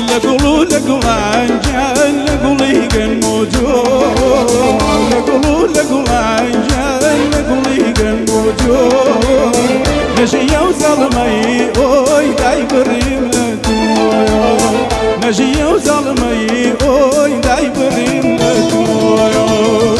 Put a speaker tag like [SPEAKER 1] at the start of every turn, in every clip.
[SPEAKER 1] لقولوا عنجان لقولي كان موجود لقولوا عنجان لقولي كان موجود نجية وظلمي اوي داي بريم لتويو نجية وظلمي اوي داي بريم لتويو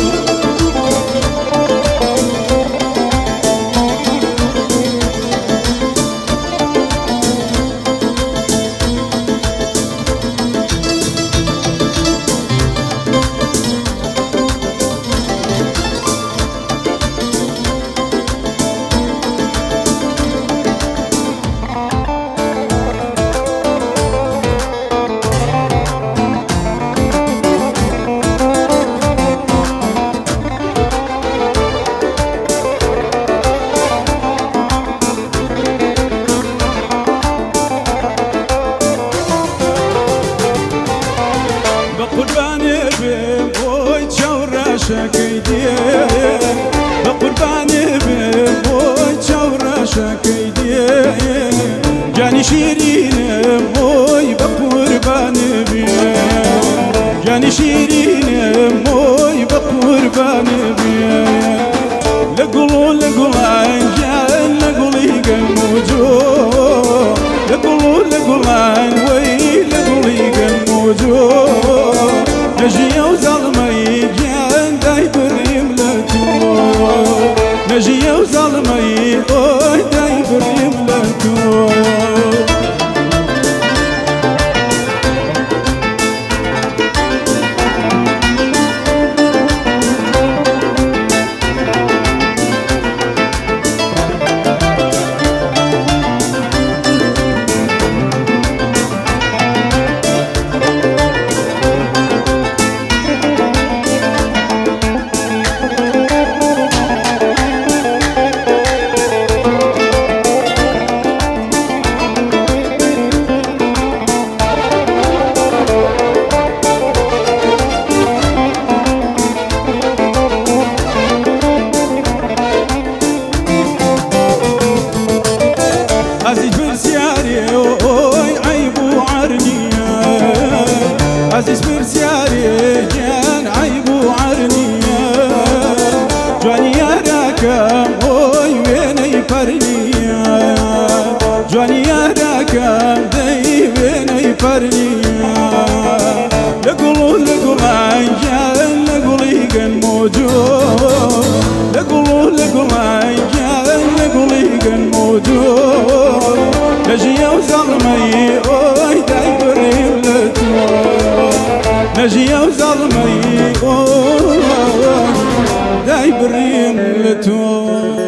[SPEAKER 1] بقرباني بموي تشاور شكيدي جاني شيرين موي بقرباني بي جاني شيرين موي بقرباني بي لقولوا عنجان لقولي كان موجود لقولوا عن وي لقولي كان موجود نجية وظلمي جان داي بريم لتويو نجية وظلمي اوي داي بريم لتويو عزيز برسياري اوي عيبو عرنيا عزيز برسياري جان عيبو عرنيا جواني يا راكم اوي ويني فرنيا جواني يا راكم دي ويني فرنيا لقولوا عنجان لقولي كان موجود لقولوا عنجان لقولي كان موجود نجية وظلمي اوي داي بريم لتويو نجية وظلمي اوي داي بريم لتويو